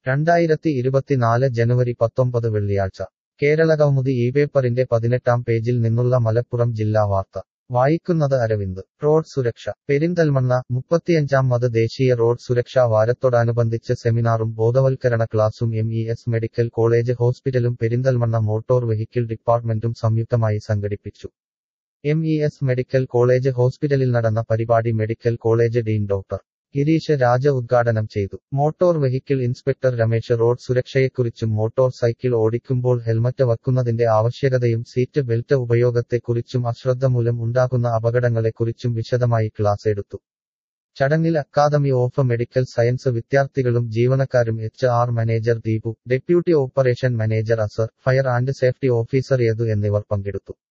2024 ജനുവരി 19 വെള്ളിയാഴ്ച കേരളകൗമുദി ഈ പേപ്പറിന്റെ 18-ാം പേജിൽ നിന്നുള്ള മലപ്പുറം ജില്ലാ വാർത്ത വായിക്കുന്നത് അരവിന്ദ്. റോഡ് സുരക്ഷ പെരിന്തൽമണ്ണ 35-ാമത് ദേശീയ റോഡ് സുരക്ഷാ വാരത്തോടനുബന്ധിച്ച് സെമിനാറും ബോധവൽക്കരണ ക്ലാസും MES മെഡിക്കൽ കോളേജ് ഹോസ്പിറ്റലും പെരിന്തൽമണ്ണ മോട്ടോർ വെഹിക്കിൾ ഡിപ്പാർട്ട്മെന്റും സംയുക്തമായി സംഘടിപ്പിച്ചു. MES മെഡിക്കൽ കോളേജ് ഹോസ്പിറ്റലിൽ നടന്ന പരിപാടി medical college dean doctor Girish Raja ഉദ്ഘാടനം ചെയ്തു. Motor vehicle inspector Ramesh road സുരക്ഷയെക്കുറിച്ചും മോട്ടോർ സൈക്കിൾ ഓടിക്കുമ്പോൾ ഹെൽമറ്റ് വയ്ക്കുന്നതിന്റെ ആവശ്യകതയും സീറ്റ് ബെൽറ്റ് ഉപയോഗത്തെക്കുറിച്ചും അശ്രദ്ധ മൂലം ഉണ്ടാകുന്ന അപകടങ്ങളെക്കുറിച്ചും വിശദമായി ക്ലാസ് എടുത്തു. ചടങ്ങിൽ അക്കാദമി ഓഫ് മെഡിക്കൽ സയൻസ് വിദ്യാർത്ഥികളും ജീവനക്കാരും HR manager Deepu, deputy operation manager Azar, fire and safety officer Yadu എന്നിവർ പങ്കെടുത്തു.